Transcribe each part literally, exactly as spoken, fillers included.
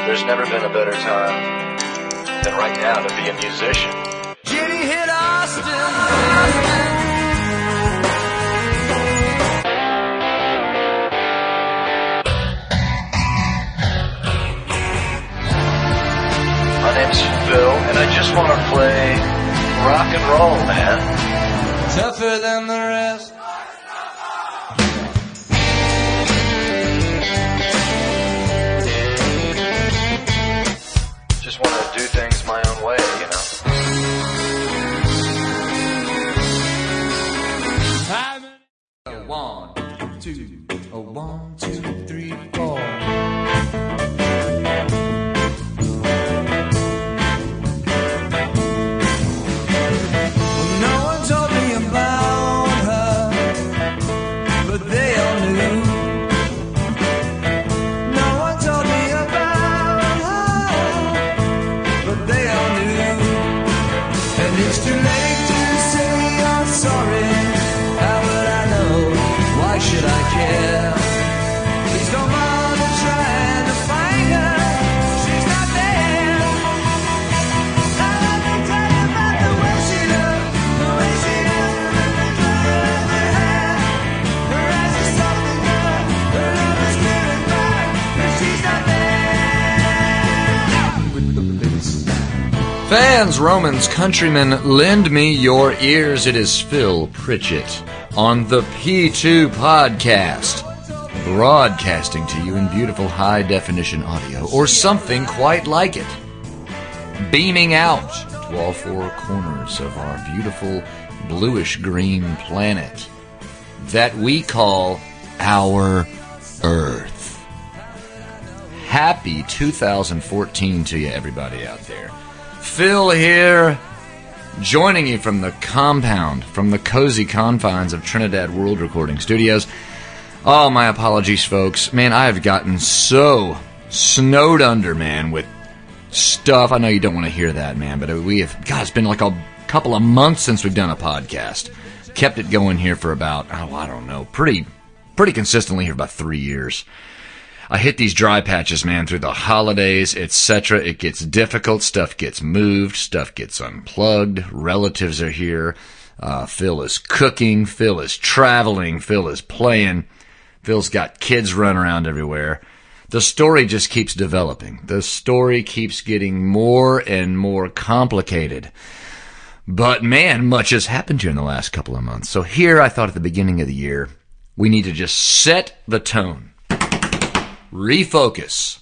There's never been a better time than right now to be a musician. Jenny hit Austin. My name's Phil, and I just want to play rock and roll, man. Tougher than the rest. Just want to do things my own way, you know. A one, two, a one, two, three, four. No one told me about her, but they all knew. No one told me about her, but they all knew. And it's too late to say I'm sorry. How would I know? Why should I care? Please don't bother trying to find her. She's not there. Now let me tell you about the way she looked, the way she looked, the color of her hair. Her eyes are soft and good, her love is clear and bright, but she's not there. With the bass. Fans, Romans, countrymen, lend me your ears. It is Phil Pritchett on the P two Podcast, broadcasting to you in beautiful high-definition audio, or something quite like it, beaming out to all four corners of our beautiful bluish-green planet that we call our Earth. Happy two thousand fourteen to you, everybody out there. Phil here, joining you from the compound, from the cozy confines of Trinidad World Recording Studios. Oh, my apologies, folks. Man, I have gotten so snowed under, man, with stuff. I know you don't want to hear that, man, but we have, God, it's been like a couple of months since we've done a podcast. Kept it going here for about, oh, I don't know, pretty, pretty consistently here about three years. I hit these dry patches, man, through the holidays, et cetera. It gets difficult. Stuff gets moved. Stuff gets unplugged. Relatives are here. Uh, Phil is cooking. Phil is traveling. Phil is playing. Phil's got kids running around everywhere. The story just keeps developing. The story keeps getting more and more complicated. But, man, much has happened here in the last couple of months. So here, I thought at the beginning of the year, we need to just set the tone. Refocus.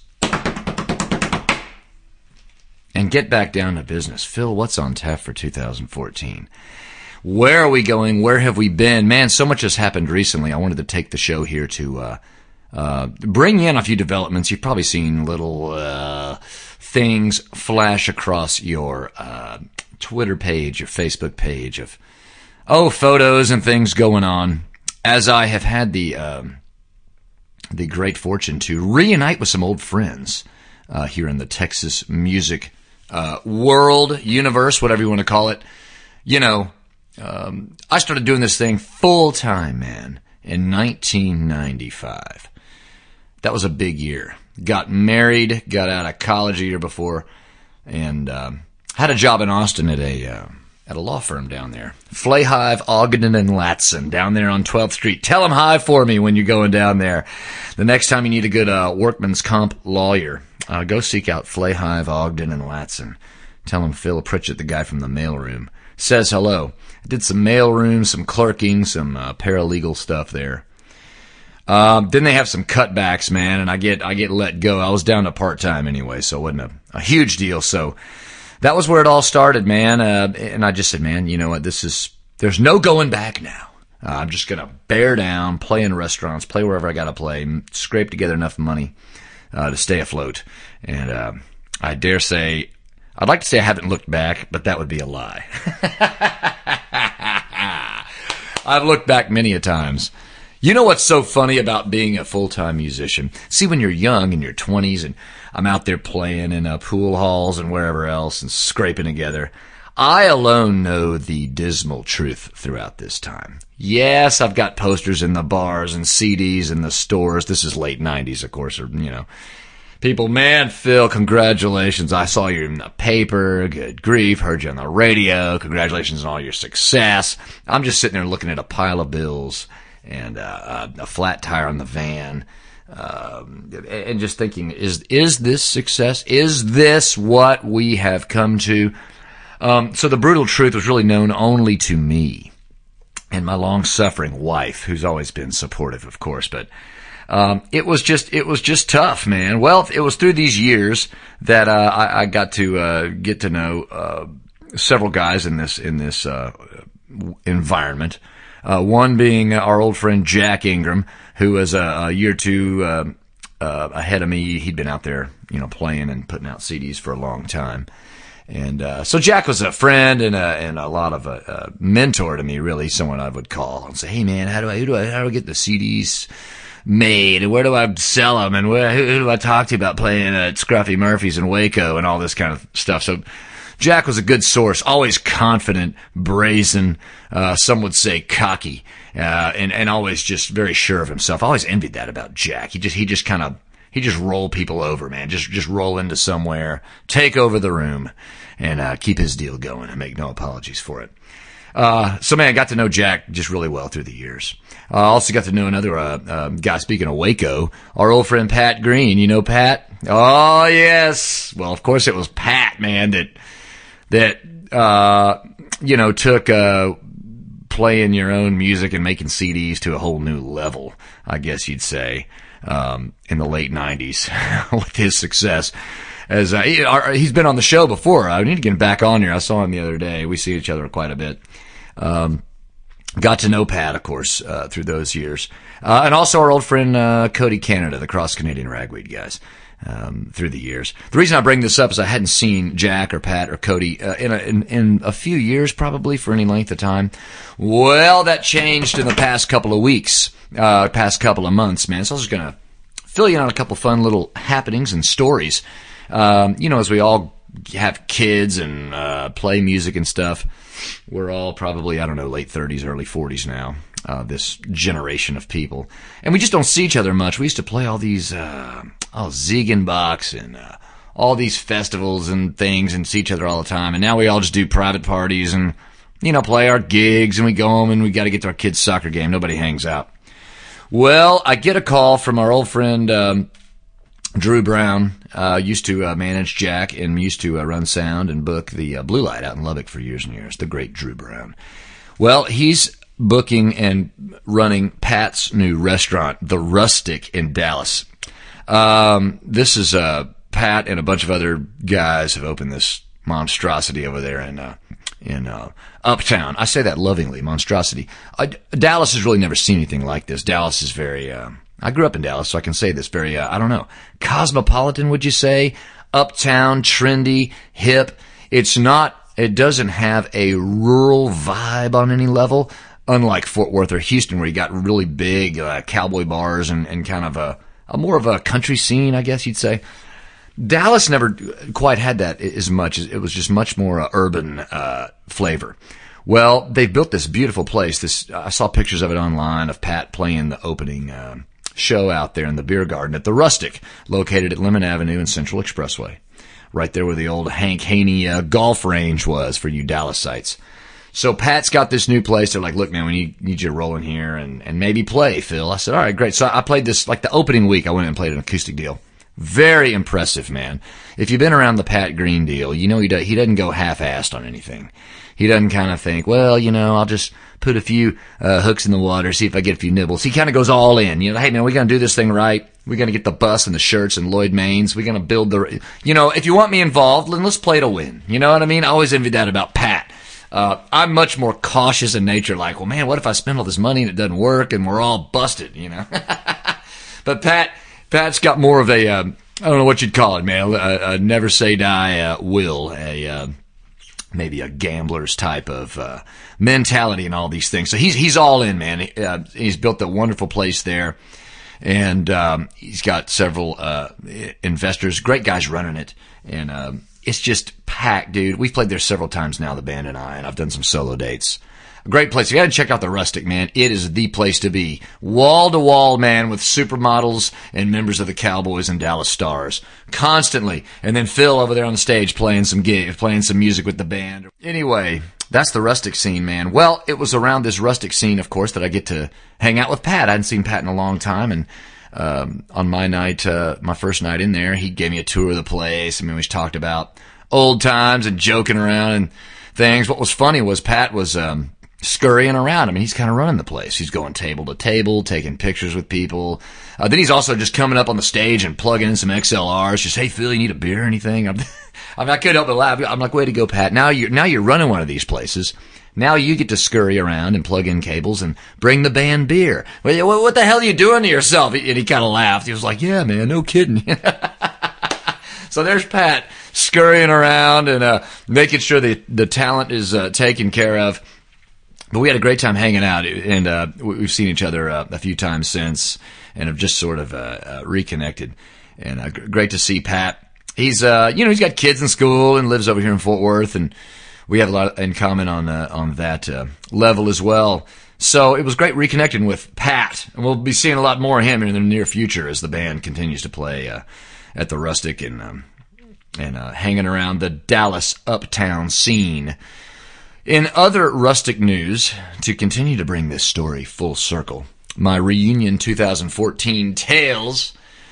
And get back down to business. Phil, what's on tap for two thousand fourteen? Where are we going? Where have we been? Man, so much has happened recently. I wanted to take the show here to uh, uh, bring in a few developments. You've probably seen little uh, things flash across your uh, Twitter page, your Facebook page of, oh, photos and things going on. As I have had the... Um, the great fortune to reunite with some old friends uh, here in the Texas music uh, world, universe, whatever you want to call it. You know, um, I started doing this thing full-time, man, in nineteen ninety-five. That was a big year. Got married, got out of college a year before, and um, had a job in Austin at a... Uh, at a law firm down there. Flahive, Ogden, and Latson, down there on twelfth Street. Tell them hi for me when you're going down there. The next time you need a good uh, workman's comp lawyer, uh, go seek out Flahive, Ogden, and Latson. Tell them Phil Pritchett, the guy from the mailroom, says hello. I did some mailroom, some clerking, some uh, paralegal stuff there. Um, then they have some cutbacks, man, and I get I get let go. I was down to part-time anyway, so it wasn't a, a huge deal, so... That was where it all started, man, uh, and I just said, man, you know what, this is, there's no going back now. Uh, I'm just going to bear down, play in restaurants, play wherever I got to play, scrape together enough money uh, to stay afloat. And uh, I dare say, I'd like to say I haven't looked back, but that would be a lie. I've looked back many a times. You know what's so funny about being a full-time musician? See, when you're young, in your twenties, and I'm out there playing in uh, pool halls and wherever else and scraping together, I alone know the dismal truth throughout this time. Yes, I've got posters in the bars and C Ds in the stores. This is late nineties, of course, or, you know. People, man, Phil, congratulations. I saw you in the paper. Good grief. Heard you on the radio. Congratulations on all your success. I'm just sitting there looking at a pile of bills and uh, a flat tire on the van, um, and just thinking, is is this success? Is this what we have come to? Um, so the brutal truth was really known only to me and my long-suffering wife, who's always been supportive, of course, but Um, it was just, it was just tough, man. Well, it was through these years that, uh, I, I got to, uh, get to know, uh, several guys in this, in this, uh, environment. Uh, one being our old friend Jack Ingram, who was a, a year or two, uh, uh, ahead of me. He'd been out there, you know, playing and putting out C Ds for a long time. And, uh, so Jack was a friend and a, and a lot of a, a mentor to me, really, someone I would call and say, hey man, how do I, who do I, how do I get the C Ds made, and where do I sell them, and where, who, who do I talk to about playing at Scruffy Murphy's in Waco and all this kind of stuff. So Jack was a good source, always confident, brazen, uh, some would say cocky, uh, and, and always just very sure of himself. I always envied that about Jack. He just, he just kind of, he just rolled people over, man. Just, just roll into somewhere, take over the room, and, uh, keep his deal going and make no apologies for it. Uh, so man, I got to know Jack just really well through the years. I uh, also got to know another, uh, uh, guy, speaking of Waco, our old friend Pat Green. You know Pat? Oh, yes. Well, of course it was Pat, man, that, that, uh, you know, took, uh, playing your own music and making C Ds to a whole new level, I guess you'd say, um, in the late nineties with his success. As, uh, he, our, he's been on the show before. I need to get him back on here. I saw him the other day. We see each other quite a bit. Um, got to know Pat, of course, uh, through those years. Uh, and also our old friend, uh, Cody Canada, the Cross Canadian Ragweed guys, um, through the years. The reason I bring this up is I hadn't seen Jack or Pat or Cody, uh, in a, in, in a few years, probably, for any length of time. Well, that changed in the past couple of weeks, uh, past couple of months, man. So I was just gonna fill you in on a couple fun little happenings and stories. Um, you know, as we all have kids and, uh, play music and stuff, we're all probably, I don't know, late thirties, early forties now, uh, this generation of people. And we just don't see each other much. We used to play all these, uh, oh, Ziegenbachs and, uh, all these festivals and things and see each other all the time. And now we all just do private parties and, you know, play our gigs and we go home and we got to get to our kids' soccer game. Nobody hangs out. Well, I get a call from our old friend, um, Drew Brown, uh, used to uh, manage Jack and used to uh, run sound and book the uh, Blue Light out in Lubbock for years and years. The great Drew Brown. Well, he's booking and running Pat's new restaurant, The Rustic, in Dallas. Um, this is uh, Pat and a bunch of other guys have opened this monstrosity over there in uh, in uh, Uptown. I say that lovingly, monstrosity. Uh, Dallas has really never seen anything like this. Dallas is very. Uh, I grew up in Dallas, so I can say this very, uh, I don't know, cosmopolitan, would you say? Uptown, trendy, hip. It's not, it doesn't have a rural vibe on any level, unlike Fort Worth or Houston, where you got really big uh, cowboy bars and, and kind of a, a more of a country scene, I guess you'd say. Dallas never quite had that as much. It was just much more uh, urban uh, flavor. Well, they built this beautiful place. This I saw pictures of it online of Pat playing the opening uh, show out there in the beer garden at the Rustic, located at Lemon Avenue and Central Expressway, right there where the old Hank Haney uh, golf range was for you Dallasites. So Pat's got this new place. They're like, look, man, we need, need you to roll in here and, and maybe play, Phil. I said, all right, great. So I played this, like the opening week, I went in and played an acoustic deal. Very impressive, man. If you've been around the Pat Green deal, you know he, do, he doesn't go half-assed on anything. He doesn't kind of think, well, you know, I'll just put a few uh, hooks in the water, see if I get a few nibbles. He kind of goes all in. You know, hey, man, we're going to do this thing right. We're going to get the bus and the shirts and Lloyd Maines. We're going to build the, you know, if you want me involved, then let's play to win. You know what I mean? I always envied that about Pat. Uh, I'm much more cautious in nature, like, well, man, what if I spend all this money and it doesn't work and we're all busted, you know? But Pat, Pat's got more of a, um, I don't know what you'd call it, man, a, a never say die uh, will, a, uh, maybe a gambler's type of uh, mentality and all these things. So he's he's all in, man. He, uh, he's built a wonderful place there, and um, he's got several uh, investors, great guys running it, and um, it's just packed, dude. We've played there several times now, the band and I, and I've done some solo dates. A great place. If you haven't checked out the Rustic, man, it is the place to be. Wall to wall, man, with supermodels and members of the Cowboys and Dallas Stars. Constantly. And then Phil over there on the stage playing some gig, playing some music with the band. Anyway, that's the Rustic scene, man. Well, it was around this Rustic scene, of course, that I get to hang out with Pat. I hadn't seen Pat in a long time, and um, on my night, uh, my first night in there, he gave me a tour of the place. I mean, we talked about old times and joking around and things. What was funny was Pat was um, scurrying around. I mean, he's kind of running the place. He's going table to table, taking pictures with people. Uh, then he's also just coming up on the stage and plugging in some X L Rs. Just, hey, Phil, you need a beer or anything? I'm, I mean, I couldn't help but laugh. I'm like, way to go, Pat. Now you're, now you're running one of these places. Now you get to scurry around and plug in cables and bring the band beer. Well, what the hell are you doing to yourself? And he kind of laughed. He was like, yeah, man, no kidding. So there's Pat scurrying around and uh, making sure the, the talent is uh, taken care of. But we had a great time hanging out, and uh, we've seen each other uh, a few times since and have just sort of uh, uh, reconnected. And uh, great to see Pat. He's, uh, you know, he's got kids in school and lives over here in Fort Worth, and we have a lot in common on uh, on that uh, level as well. So it was great reconnecting with Pat, and we'll be seeing a lot more of him in the near future as the band continues to play uh, at the Rustic and um, and uh, hanging around the Dallas uptown scene. In other Rustic news, to continue to bring this story full circle, my reunion twenty fourteen tales,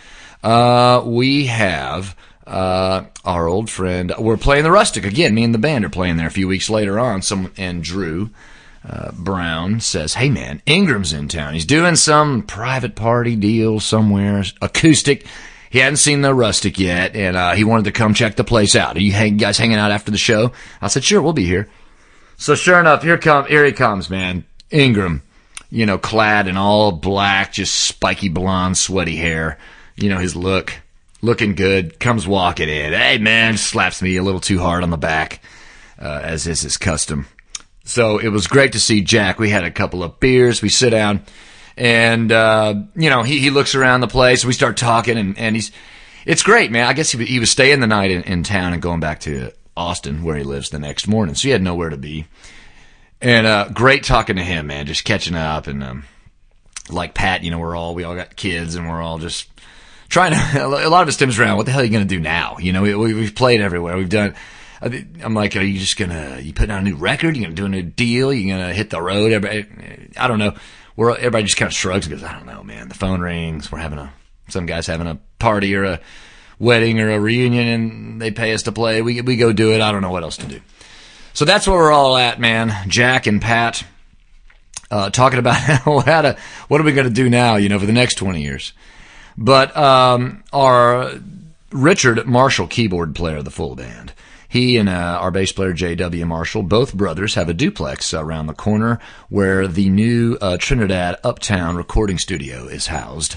uh, we have uh, our old friend. We're playing the Rustic again. Me and the band are playing there a few weeks later on. Some and Drew uh, Brown says, "Hey man, Ingram's in town. He's doing some private party deal somewhere, acoustic. He hadn't seen the Rustic yet, and uh, he wanted to come check the place out. Are you hang- guys hanging out after the show?" I said, "Sure, we'll be here." So sure enough, here come here he comes, man. Ingram, you know, clad in all black, just spiky blonde, sweaty hair. You know, his look, looking good, comes walking in. Hey, man, slaps me a little too hard on the back, uh, as is his custom. So it was great to see Jack. We had a couple of beers. We sit down, and, uh, you know, he, he looks around the place. We start talking, and, and he's, it's great, man. I guess he, he was staying the night in, in town and going back to Austin, where he lives, the next morning. So he had nowhere to be. And, uh, great talking to him, man, just catching up. And, um, like Pat, you know, we're all, we all got kids, and we're all just trying to, a lot of it stems around, what the hell are you going to do now? You know, we, we've played everywhere. We've done, I'm like, are you just going to, you putting out a new record? You going to do a new deal? You going to hit the road? Everybody, I don't know. We're, everybody just kind of shrugs and goes, I don't know, man. The phone rings. We're having a, some guy's having a party or a wedding or a reunion, and they pay us to play. We we go do it. I don't know what else to do. So that's where we're all at, man. Jack and Pat uh, talking about how, how to, what are we going to do now, you know, for the next twenty years. But um, our Richard Marshall, keyboard player of the full band, he and uh, our bass player J W Marshall, both brothers, have a duplex around the corner where the new uh, Trinidad Uptown recording studio is housed.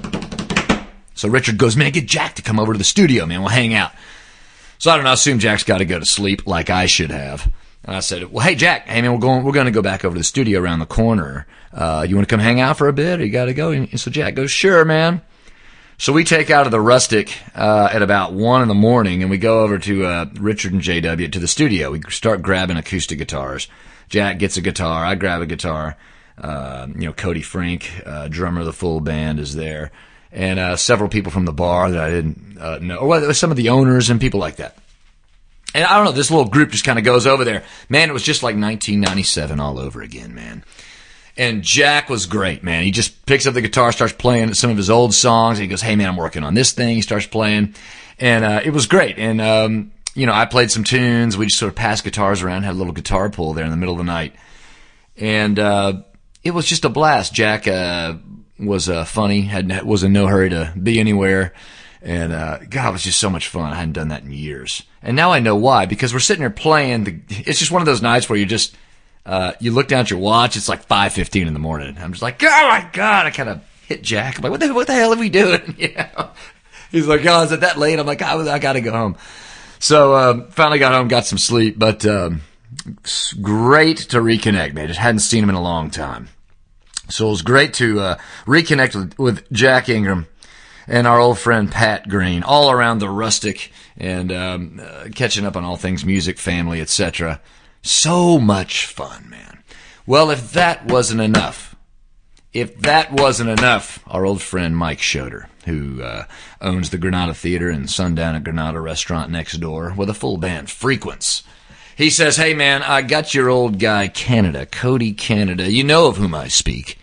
So Richard goes, man, get Jack to come over to the studio, man. We'll hang out. So I don't know. I assume Jack's got to go to sleep like I should have. And I said, well, hey, Jack, hey, man, we're going, we're going to go back over to the studio around the corner. Uh, you want to come hang out for a bit, or you got to go? And so Jack goes, sure, man. So we take out of the Rustic uh, at about one in the morning, and we go over to uh, Richard and J W to the studio. We start grabbing acoustic guitars. Jack gets a guitar. I grab a guitar. Uh, you know, Cody Frank, uh, drummer of the full band, is there. And uh, several people from the bar that I didn't uh, know, or well, some of the owners and people like that. And I don't know, this little group just kind of goes over there. Man, it was just like nineteen ninety-seven all over again, man. And Jack was great, man. He just picks up the guitar, starts playing some of his old songs, and he goes, hey, man, I'm working on this thing. He starts playing, and uh, it was great. And, um, you know, I played some tunes. We just sort of passed guitars around, had a little guitar pull there in the middle of the night. And uh, it was just a blast. Jack uh was uh, funny, had was in no hurry to be anywhere, and uh, God, it was just so much fun. I hadn't done that in years, and now I know why, because we're sitting here playing. The, it's just one of those nights where you just uh, you look down at your watch. It's like five fifteen in the morning. I'm just like, oh my God! I kind of hit Jack. I'm like, what the what the hell are we doing? You know? He's like, oh, is it that late? I'm like, I, I got to go home. So um, finally got home, got some sleep, but um, it's great to reconnect, man. Just hadn't seen him in a long time. So it was great to uh, reconnect with, with Jack Ingram and our old friend Pat Green, all around the Rustic, and um, uh, catching up on all things music, family, et cetera. So much fun, man. Well, if that wasn't enough, if that wasn't enough, our old friend Mike Schroeder, who uh, owns the Granada Theater and Sundown at Granada restaurant next door with a full band, frequents. He says, hey, man, I got your old guy, Canada, Cody Canada. You know of whom I speak.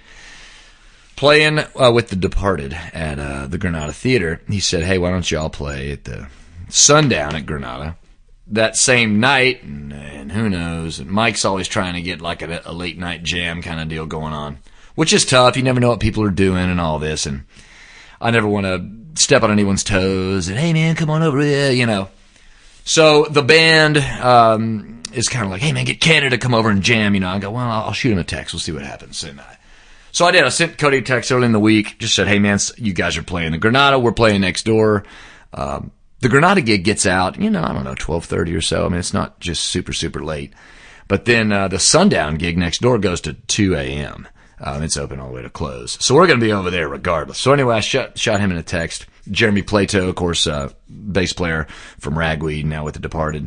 Playing uh, with The Departed at uh, the Granada Theater. He said, hey, why don't y'all play at the Sundown at Granada that same night? And, and who knows? And Mike's always trying to get like a, a late night jam kind of deal going on, which is tough. You never know what people are doing and all this. And I never want to step on anyone's toes. And, hey, man, come on over here, you know. So the band um, is kind of like, hey, man, get Canada to come over and jam. You know, I go, well, I'll shoot him a text. We'll see what happens. And I, so I did. I sent Cody a text early in the week. Just said, hey, man, you guys are playing the Granada. We're playing next door. Um, the Granada gig gets out, you know, I don't know, twelve thirty or so. I mean, it's not just super, super late. But then uh, the Sundown gig next door goes to two a.m. Um, it's open all the way to close. So we're going to be over there regardless. So anyway, I shot, shot him in a text. Jeremy Plato, of course, uh, bass player from Ragweed, now with The Departed.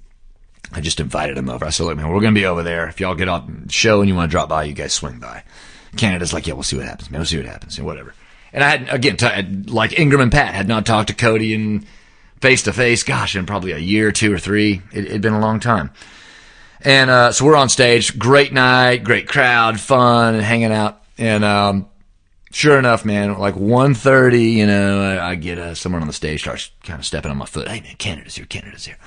I just invited him over. I said, look, man, we're going to be over there. If y'all get off the show and you want to drop by, you guys swing by. Canada's like, yeah, we'll see what happens, man. We'll see what happens, and whatever. And I had, again, t- like Ingram and Pat, had not talked to Cody in face-to-face, gosh, in probably a year, two or three. It had been a long time. And uh so we're on stage. Great night, great crowd, fun, and hanging out. And um sure enough, man, like one thirty, you know, I, I get uh, someone on the stage starts kind of stepping on my foot. Hey, man, Canada's here, Canada's here.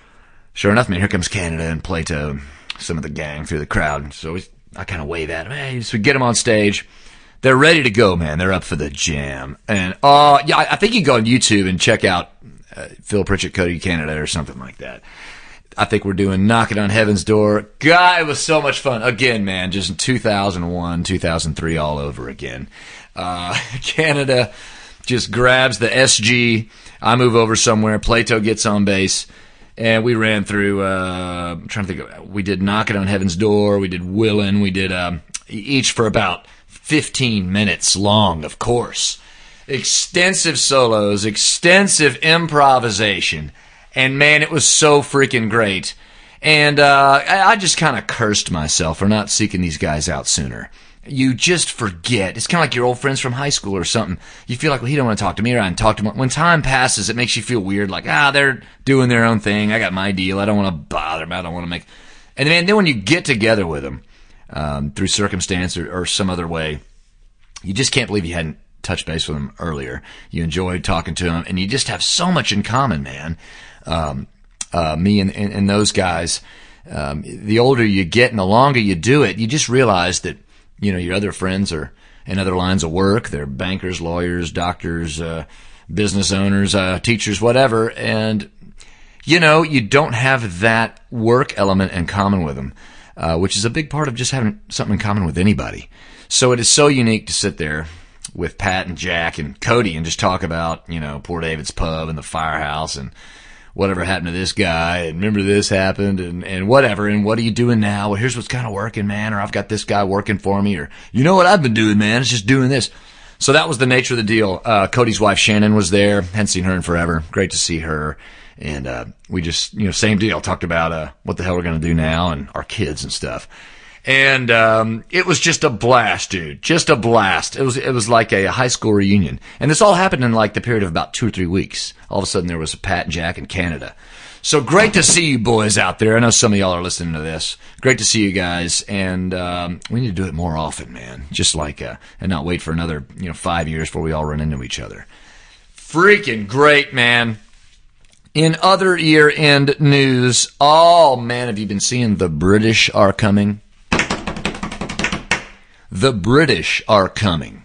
Sure enough, man, here comes Canada and Plato and some of the gang through the crowd. So we, I kind of wave at them. Hey, so we get them on stage. They're ready to go, man. They're up for the jam. And, uh, yeah, I, I think you can go on YouTube and check out uh, Phil Pritchett, Cody Canada or something like that. I think we're doing Knocking on Heaven's Door. God, it was so much fun. Again, man, just in two thousand one, two thousand three all over again. Uh, Canada just grabs the S G. I move over somewhere. Plato gets on bass. And we ran through, uh, I'm trying to think of, we did Knocking on Heaven's Door. We did Willin'. We did, um, each for about fifteen minutes long, of course. Extensive solos, extensive improvisation. And, man, it was so freaking great. And uh I, I just kind of cursed myself for not seeking these guys out sooner. You just forget. It's kind of like your old friends from high school or something. You feel like, well, he don't want to talk to me, or I can talk to him. When time passes, it makes you feel weird, like, ah, they're doing their own thing. I got my deal. I don't want to bother them. I don't want to make... And, man, then when you get together with them um, through circumstance or, or some other way, you just can't believe you hadn't touched base with them earlier. You enjoyed talking to them, and you just have so much in common, man. Um, uh, me and, and, and those guys, um, the older you get and the longer you do it, you just realize that, you know, your other friends are in other lines of work. They're bankers, lawyers, doctors, uh, business owners, uh, teachers, whatever. And, you know, you don't have that work element in common with them, uh, which is a big part of just having something in common with anybody. So it is so unique to sit there with Pat and Jack and Cody and just talk about, you know, Poor David's Pub and the Firehouse and whatever happened to this guy, and remember this happened, and, and whatever, and what are you doing now? Well, here's what's kind of working, man, or I've got this guy working for me, or you know what I've been doing, man, it's just doing this. So that was the nature of the deal. Uh, Cody's wife, Shannon, was there. Hadn't seen her in forever. Great to see her. And uh, we just, you know, same deal. Talked about uh, what the hell we're going to do now and our kids and stuff. And um, it was just a blast, dude. Just a blast. It was it was like a, a high school reunion. And this all happened in like the period of about two or three weeks. All of a sudden there was a Pat and Jack in Canada. So great to see you boys out there. I know some of y'all are listening to this. Great to see you guys. And um, we need to do it more often, man. Just like, uh, and not wait for another, you know, five years before we all run into each other. Freaking great, man. In other year-end news, oh, man, have you been seeing The British Are Coming? The British Are Coming.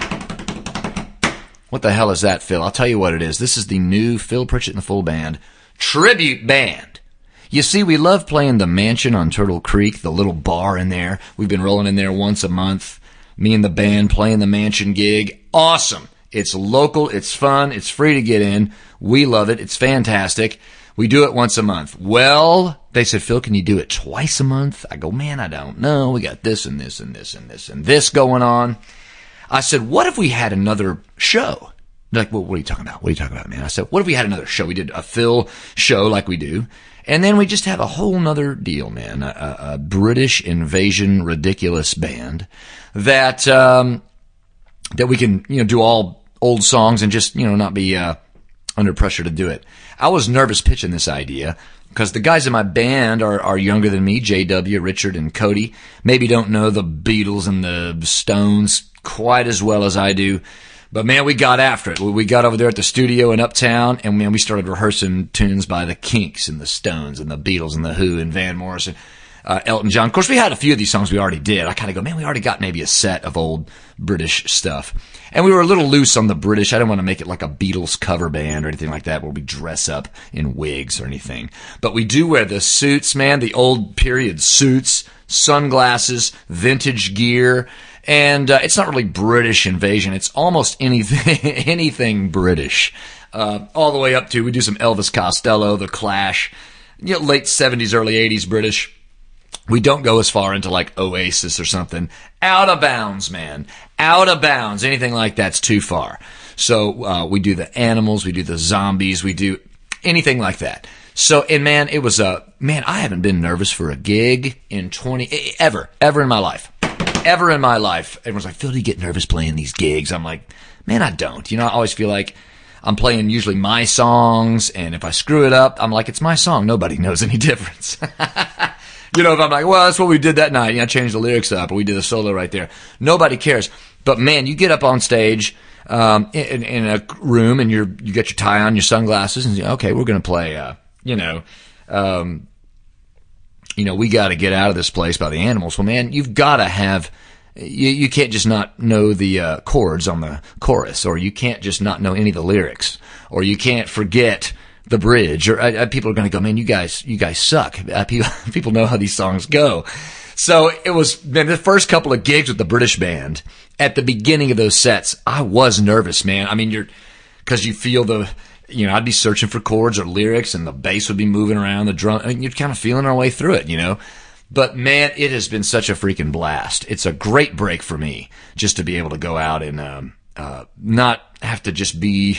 What the hell is that, Phil? I'll tell you what it is. This is the new Phil Pritchett and the Full Band tribute band. You see, we love playing the Mansion on Turtle Creek, the little bar in there. We've been rolling in there once a month. Me and the band playing the Mansion gig. Awesome. It's local. It's fun. It's free to get in. We love it. It's fantastic. We do it once a month. Well, they said, Phil, can you do it twice a month? I go, man, I don't know. We got this and this and this and this and this going on. I said, what if we had another show? They're like, well, what are you talking about? What are you talking about, man? I said, what if we had another show? We did a Phil show like we do. And then we just have a whole nother deal, man. A, a British Invasion ridiculous band that, um, that we can, you know, do all old songs and just, you know, not be, uh, under pressure to do it. I was nervous pitching this idea because the guys in my band are, are younger than me, J W, Richard, and Cody. Maybe don't know the Beatles and the Stones quite as well as I do. But, man, we got after it. We got over there at the studio in Uptown, and, man, we started rehearsing tunes by the Kinks and the Stones and the Beatles and the Who and Van Morrison, uh, Elton John. Of course, we had a few of these songs we already did. I kind of go, man, we already got maybe a set of old British stuff. And we were a little loose on the British. I didn't want to make it like a Beatles cover band or anything like that where we dress up in wigs or anything. But we do wear the suits, man, the old period suits, sunglasses, vintage gear. And uh, it's not really British Invasion. It's almost anything anything British. Uh, all the way up to, we do some Elvis Costello, The Clash, you know, late seventies, early eighties British. We don't go as far into like Oasis or something. Out of bounds, man. Out of bounds. Anything like that's too far. So uh, we do the Animals, we do the Zombies, we do anything like that. So, and man, it was a, uh, man, I haven't been nervous for a gig in twenty, ever, ever in my life. Ever in my life. Everyone's like, Phil, do you get nervous playing these gigs? I'm like, man, I don't. You know, I always feel like I'm playing usually my songs, and if I screw it up, I'm like, it's my song. Nobody knows any difference. You know, if I'm like, well, that's what we did that night. You know, I changed the lyrics up, or we did a solo right there. Nobody cares. But, man, you get up on stage um, in, in a room, and you're, you get your tie on, your sunglasses, and you, okay, we're going to play, uh, you know, um, you know, we got to get out of this place by the Animals. Well, man, you've got to have, you, you can't just not know the uh, chords on the chorus, or you can't just not know any of the lyrics, or you can't forget the bridge, or uh, people are going to go, man, you guys, you guys suck. Uh, people, people know how these songs go. So it was, man, the first couple of gigs with the British band, at the beginning of those sets, I was nervous, man. I mean, you're, cause you feel the, you know, I'd be searching for chords or lyrics, and the bass would be moving around, the drum, and you're kind of feeling our way through it, you know. But, man, it has been such a freaking blast. It's a great break for me just to be able to go out and um, uh, not have to just be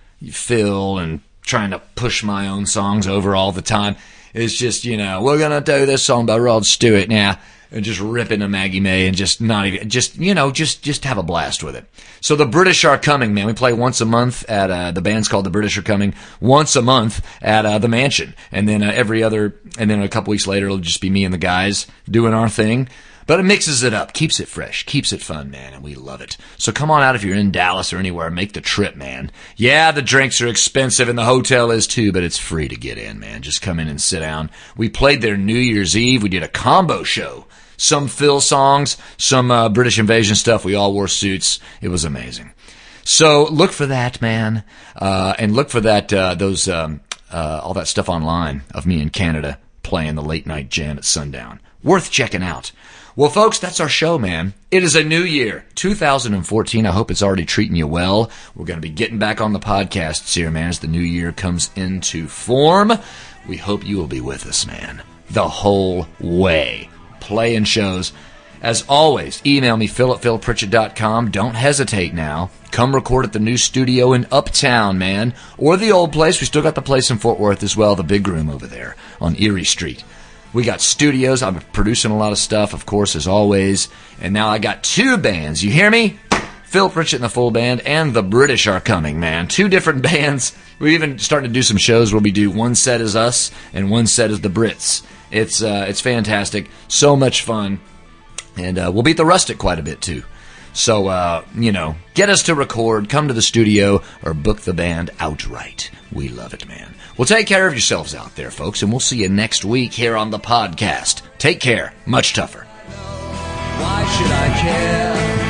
Phil and trying to push my own songs over all the time. It's just, you know, we're going to do this song by Rod Stewart now, and just rip into Maggie May and just not even, just, you know, just, just have a blast with it. So the British are coming, man. We play once a month at, uh, the band's called The British Are Coming, once a month at, uh, the Mansion. And then, uh, every other, and then a couple weeks later, it'll just be me and the guys doing our thing. But it mixes it up, keeps it fresh, keeps it fun, man, and we love it. So come on out if you're in Dallas or anywhere, make the trip, man. Yeah, the drinks are expensive and the hotel is too, but it's free to get in, man. Just come in and sit down. We played there New Year's Eve. We did a combo show. Some Phil songs, some uh, British Invasion stuff. We all wore suits. It was amazing. So look for that, man, uh, and look for that uh, those um, uh, all that stuff online of me in Canada playing the late night jam at sundown. Worth checking out. Well, folks, that's our show, man. It is a new year, two thousand fourteen. I hope it's already treating you well. We're going to be getting back on the podcasts here, man, as the new year comes into form. We hope you will be with us, man, the whole way. Playing shows. As always, email me, phil at phil pritchett dot com. Don't hesitate now. Come record at the new studio in Uptown, man. Or the old place. We still got the place in Fort Worth as well, the big room over there on Erie Street. We got studios. I'm producing a lot of stuff, of course, as always. And now I got two bands. You hear me? Phil Pritchett and the full band, and the British are coming, man. Two different bands. We're even starting to do some shows where we do one set as us and one set as the Brits. It's uh, it's fantastic. So much fun. And uh, we'll be at the Rustic quite a bit, too. So, uh, you know, get us to record, come to the studio, or book the band outright. We love it, man. Well, take care of yourselves out there, folks, and we'll see you next week here on the podcast. Take care. Much tougher. Why should I care?